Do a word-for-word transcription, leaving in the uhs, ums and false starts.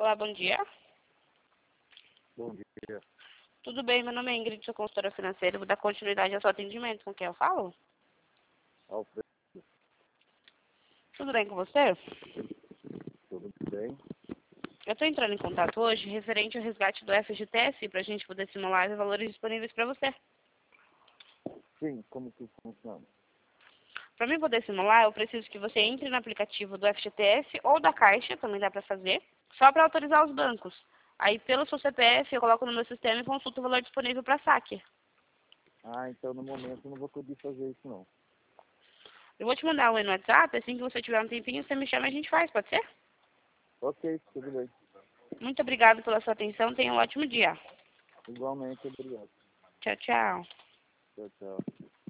Olá, bom dia. Bom dia. Tudo bem? Meu nome é Ingrid, sou consultora financeira. Vou dar continuidade ao seu atendimento. Com quem eu falo? Alfredo, Tudo bem com você? tudo bem? Eu estou entrando em contato hoje referente ao resgate do F G T S para a gente poder simular os valores disponíveis para você. Sim, como que funciona? Para mim poder simular, eu preciso que você entre no aplicativo do F G T S ou da Caixa, também dá para fazer, só para autorizar os bancos. Aí, pelo seu C P F, eu coloco no meu sistema e consulto o valor disponível para saque. Ah, então no momento eu não vou conseguir fazer isso não. Eu vou te mandar um no WhatsApp, assim que você tiver um tempinho, você me chama e a gente faz, pode ser? Ok, tudo bem. Muito obrigada pela sua atenção, tenha um ótimo dia. Igualmente, obrigado. Tchau, tchau. Tchau, tchau.